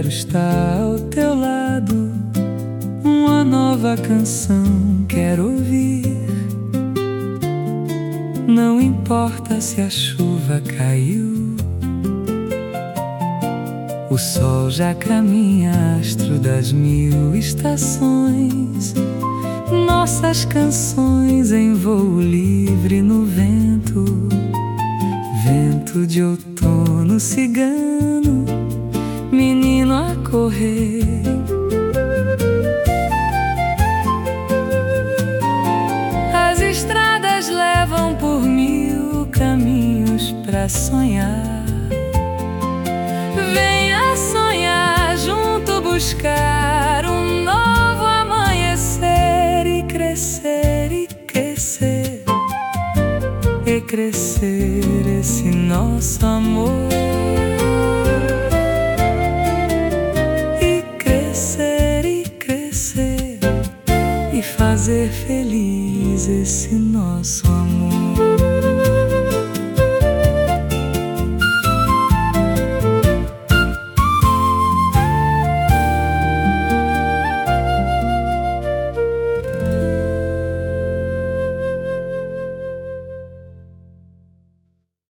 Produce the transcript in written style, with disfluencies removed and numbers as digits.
quero estar ao teu lado. Uma nova canção quero ouvir. Não importa se a chuva caiu, o sol já caminha, astro das 1000 estações. Nossas canções em voo livre no vento, vento de outono cigano, menino a correr. As estradas levam por 1000 caminhos pra sonhar. Venha sonhar junto, buscar um novo amanhecer e crescer, e crescer, e crescer esse nosso amor. E crescer, e crescer, e fazer feliz esse